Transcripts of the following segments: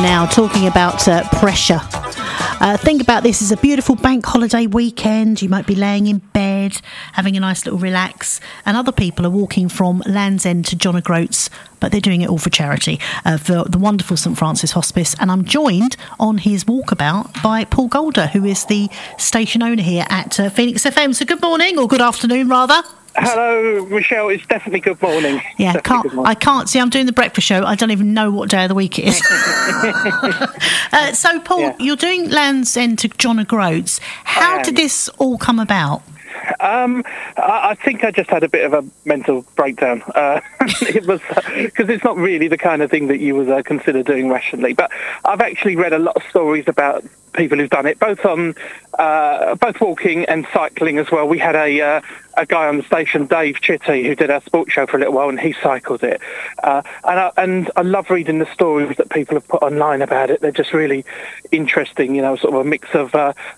now, talking about pressure. Think about this as a beautiful bank holiday weekend. You might be laying in bed, having a nice little relax, and other people are walking from Land's End to John O'Groats, but they're doing it all for charity, for the wonderful St Francis Hospice. And I'm joined on his walkabout by Paul Golder, who is the station owner here at Phoenix FM. So good morning, or good afternoon rather. Hello, Michelle. It's definitely good morning. Yeah, I can't see. I'm doing the breakfast show. I don't even know what day of the week it is. So, Paul, you're doing Land's End to John O'Groats. How did this all come about? I think I just had a bit of a mental breakdown. It was because it's not really the kind of thing that you would consider doing rationally. But I've actually read a lot of stories about people who've done it, both on both walking and cycling as well. We had a guy on the station, Dave Chitty, who did our sports show for a little while, and he cycled it. And I love reading the stories that people have put online about it. They're just really interesting. You know, sort of a mix of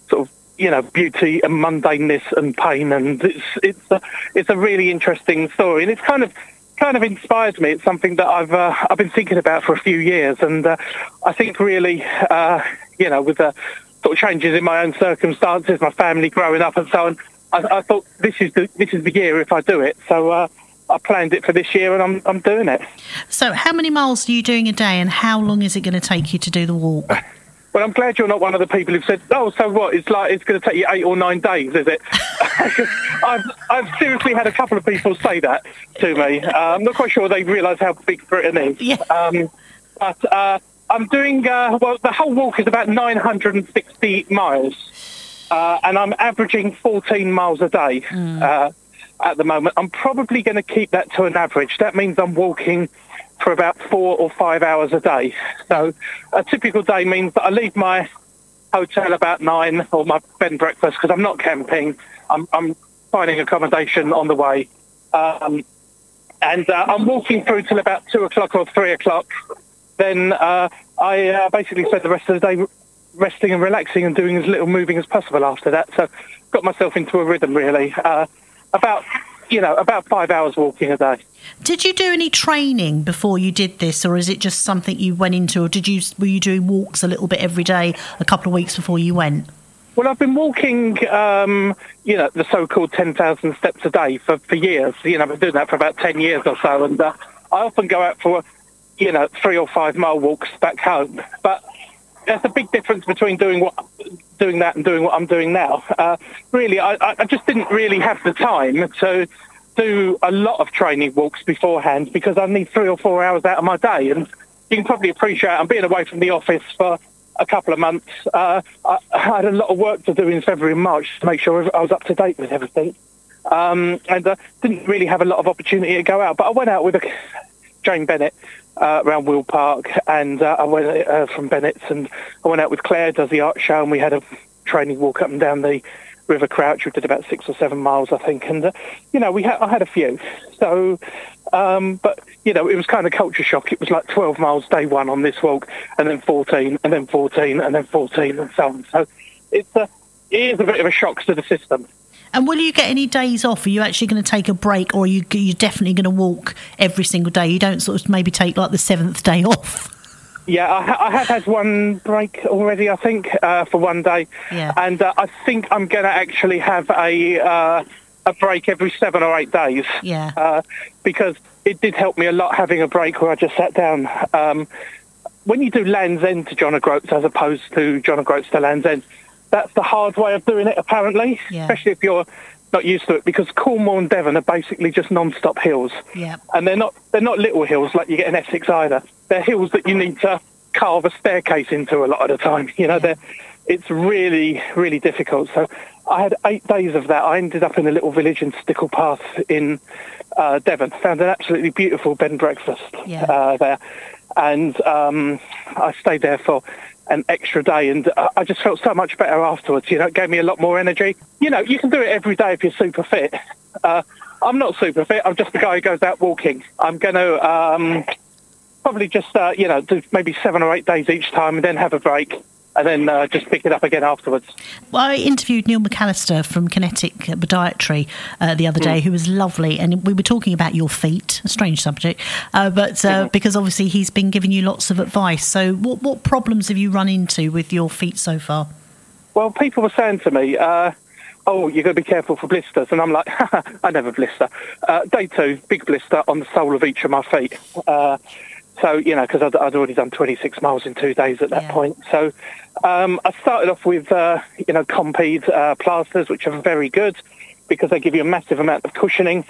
beauty and mundaneness and pain, and it's a really interesting story, and it's kind of inspires me. It's something that I've been thinking about for a few years, and I think really, with the sort of changes in my own circumstances, my family growing up and so on, I thought this is the year if I do it. So I planned it for this year, and I'm doing it. So how many miles are you doing a day, and how long is it going to take you to do the walk? Well, I'm glad you're not one of the people who've said, "Oh, so what? It's going to take you 8 or 9 days, is it?" I've seriously had a couple of people say that to me. I'm not quite sure they realise how big Britain is. Yeah. But I'm doing the whole walk is about 960 miles, and I'm averaging 14 miles a day at the moment. I'm probably going to keep that to an average. That means I'm walking for about 4 or 5 hours a day. So a typical day means that I leave my hotel about 9, or my bed and breakfast, because I'm not camping. I'm finding accommodation on the way. And I'm walking through till about 2 o'clock or 3 o'clock. Then I basically spend the rest of the day resting and relaxing and doing as little moving as possible after that. So got myself into a rhythm, really. About 5 hours walking a day. Did you do any training before you did this, or is it just something you went into, or were you doing walks a little bit every day a couple of weeks before you went? Well, I've been walking, the so-called 10,000 steps a day for years. I've been doing that for about 10 years or so, and I often go out for, 3 or 5 mile walks back home. But there's a big difference between doing that and doing what I'm doing now. Really, I just didn't really have the time to do a lot of training walks beforehand, because I need 3 or 4 hours out of my day. And you can probably appreciate I'm being away from the office for a couple of months. I had a lot of work to do in February and March to make sure I was up to date with everything. And didn't really have a lot of opportunity to go out. But I went out with Jane Bennett around Will Park, and I went from Bennett's, and I went out with Claire, does the art show, and we had a training walk up and down the River Crouch. We did about 6 or 7 miles, I think, and I had a few. So, but it was kind of culture shock. It was like 12 miles day one on this walk, and then 14, and then 14, and then 14, and so on. So it is a bit of a shock to the system. And will you get any days off? Are you actually going to take a break, or are you definitely going to walk every single day? You don't sort of maybe take like the 7th day off? Yeah, I have had one break already, I think, for one day. Yeah. And I think I'm going to actually have a break every 7 or 8 days. Yeah. Because it did help me a lot having a break where I just sat down. When you do Land's End to John O'Groats as opposed to John O'Groats to Land's End, that's the hard way of doing it, apparently, especially if you're not used to it, because Cornwall and Devon are basically just non-stop hills. Yeah. And they're not little hills like you get in Essex either. They're hills that you need to carve a staircase into a lot of the time. It's really, really difficult. So I had 8 days of that. I ended up in a little village in Stickle Path in Devon. Found an absolutely beautiful bed and breakfast there. And I stayed there for an extra day, and I just felt so much better afterwards. It gave me a lot more energy. You can do it every day if you're super fit. I'm not super fit. I'm just the guy who goes out walking. I'm going to probably just, do maybe 7 or 8 days each time, and then have a break, and then just pick it up again afterwards. Well, I interviewed Neil McAllister from Kinetic Podiatry the other day, who was lovely, and we were talking about your feet, a strange subject, but because obviously he's been giving you lots of advice. So what problems have you run into with your feet so far? Well, people were saying to me, oh, you've got to be careful for blisters. And I'm like, I never blister. Day 2, big blister on the sole of each of my feet. So, you know, because I'd already done 26 miles in 2 days at that point. So I started off with, Compeed plasters, which are very good because they give you a massive amount of cushioning.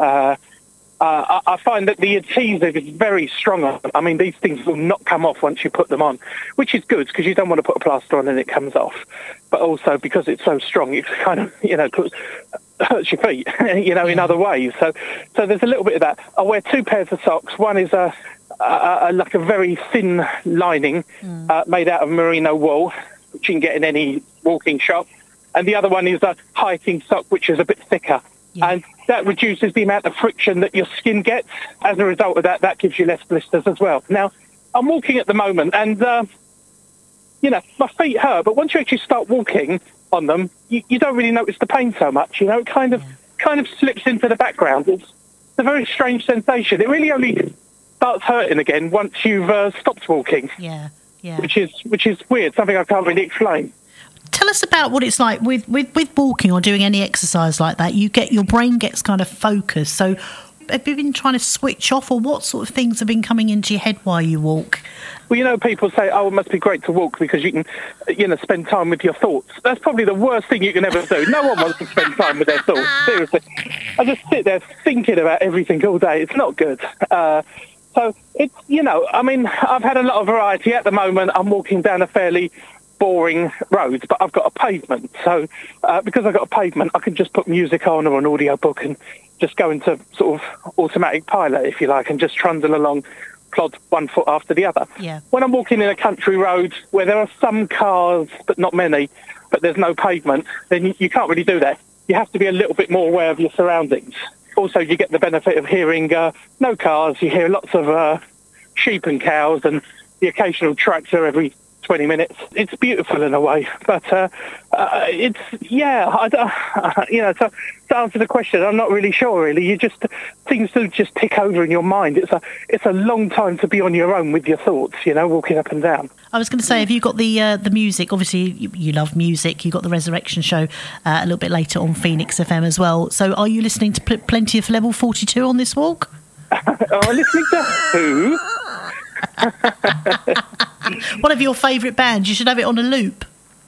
I find that the adhesive is very strong on them. I mean, these things will not come off once you put them on, which is good because you don't want to put a plaster on and it comes off. But also because it's so strong, it kind of, hurts your feet, in other ways. So there's a little bit of that. I wear 2 pairs of socks. One is like a very thin lining made out of merino wool, which you can get in any walking shop. And the other one is a hiking sock, which is a bit thicker. Yeah. And that reduces the amount of friction that your skin gets. As a result of that, that gives you less blisters as well. Now, I'm walking at the moment and, my feet hurt. But once you actually start walking on them, you don't really notice the pain so much. It kind of slips into the background. It's a very strange sensation. It really only starts hurting again once you've stopped walking. Yeah. Which is weird, something I can't really explain. Tell us about what it's like with walking or doing any exercise like that. Your brain gets kind of focused. So have you been trying to switch off, or what sort of things have been coming into your head while you walk? Well, people say, it must be great to walk because you can, spend time with your thoughts. That's probably the worst thing you can ever do. No one wants to spend time with their thoughts. Seriously. I just sit there thinking about everything all day. It's not good. So it's, I've had a lot of variety. At the moment, I'm walking down a fairly boring roads, but I've got a pavement. So because I've got a pavement, I can just put music on or an audio book and just go into sort of automatic pilot, if you like, and just trundle along, plod one foot after the other. Yeah. When I'm walking in a country road where there are some cars, but not many, but there's no pavement, then you can't really do that. You have to be a little bit more aware of your surroundings. Also, you get the benefit of hearing no cars. You hear lots of sheep and cows and the occasional tractor every 20 minutes. It's beautiful in a way, but to answer the question, I'm not really sure. Really, things do just tick over in your mind. It's a long time to be on your own with your thoughts. Walking up and down. I was going to say, have you got the music? Obviously, you love music. You got the Resurrection show a little bit later on Phoenix FM as well. So, are you listening to plenty of Level 42 on this walk? Listening to who? One of your favourite bands. You should have it on a loop.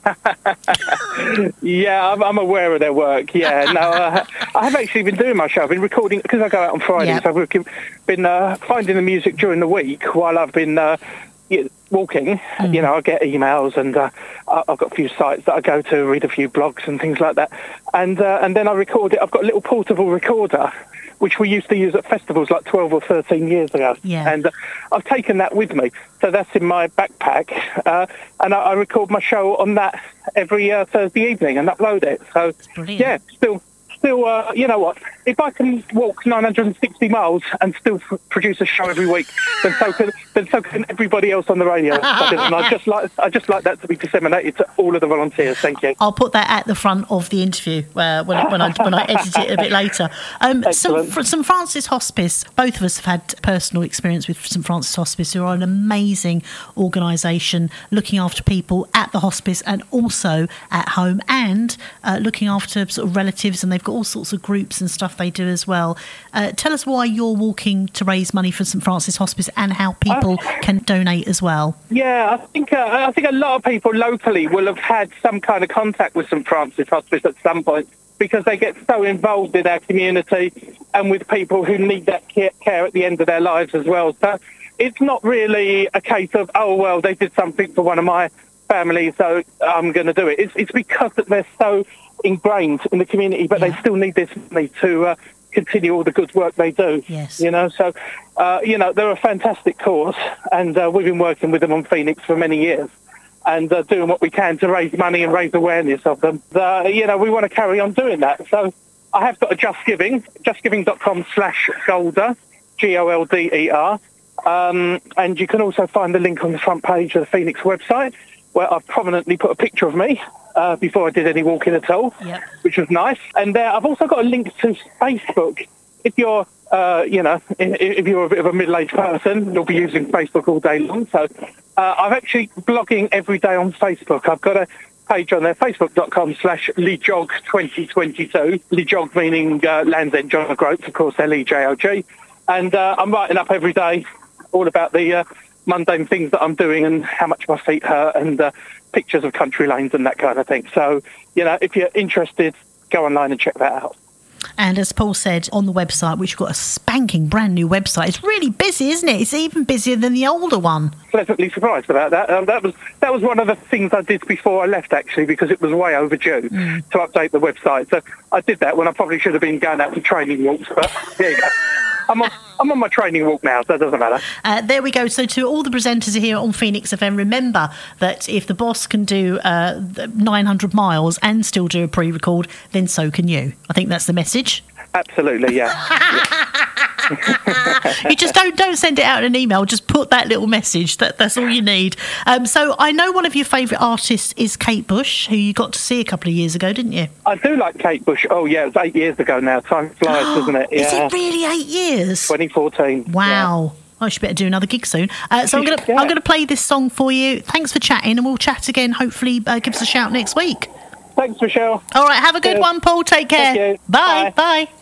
Yeah, I'm aware of their work. Yeah, no, I have actually been doing my show. I've been recording because I go out on Fridays. Yep. I've been finding the music during the week while I've been walking. I get emails and I've got a few sites that I go to, read a few blogs and things like that, and then I record it. I've got a little portable recorder, which we used to use at festivals like 12 or 13 years ago. Yeah. And I've taken that with me. So that's in my backpack. And I record my show on that every Thursday evening and upload it. So, yeah, still, you know what? If I can walk 960 miles and still produce a show every week, then so can everybody else on the radio. And I just like that to be disseminated to all of the volunteers. Thank you. I'll put that at the front of the interview when I edit it a bit later. St Francis Hospice. Both of us have had personal experience with St Francis Hospice, who are an amazing organisation looking after people at the hospice and also at home, and looking after sort of relatives, and they've got all sorts of groups and stuff they do as well. Tell us why you're walking to raise money for St Francis Hospice and how people can donate as well. Yeah, I think a lot of people locally will have had some kind of contact with St Francis Hospice at some point, because they get so involved in our community and with people who need that care at the end of their lives as well. So it's not really a case of, oh, well, they did something for one of my family, so I'm going to do it. It's because that they're so ingrained in the community, but they still need this money to continue all the good work they do. Yes. So, they're a fantastic cause, and we've been working with them on Phoenix for many years and doing what we can to raise money and raise awareness of them. We want to carry on doing that. So I have got a Just Giving, justgiving.com/Golder, Golder. And you can also find the link on the front page of the Phoenix website. where I've prominently put a picture of me before I did any walking at all, which was nice. And I've also got a link to Facebook. If you're, if you're a bit of a middle-aged person, you'll be using Facebook all day long. So I'm actually blogging every day on Facebook. I've got a page on there, facebook.com/LeeJog2022. LeeJog meaning Land's End John O'Groats, of course, LEJOG. And I'm writing up every day all about the mundane things that I'm doing and how much my feet hurt and pictures of country lanes and that kind of thing. So, if you're interested, go online and check that out. And as Paul said on the website, which you've got a spanking brand new website, it's really busy, isn't it? It's even busier than the older one. Pleasantly surprised about that. That was one of the things I did before I left, actually, because it was way overdue to update the website. So I did that when I probably should have been going out for training walks. But there you go. I'm on my training walk now, so it doesn't matter. There we go. So to all the presenters here on Phoenix FM, remember that if the boss can do 900 miles and still do a pre-record, then so can you. I think that's the message. Absolutely, yeah. You just don't send it out in an email. Just put that little message. That's all you need. So I know one of your favourite artists is Kate Bush, who you got to see a couple of years ago, didn't you? I do like Kate Bush. Oh, yeah, it was 8 years ago now. Time flies, doesn't it? Yeah. Is it really 8 years? 2014. Wow. I should better do another gig soon. So I'm going to play this song for you. Thanks for chatting, and we'll chat again. Hopefully, give us a shout next week. Thanks, Michelle. All right, have a good one, Paul. Take care. Thank you. Bye. Bye.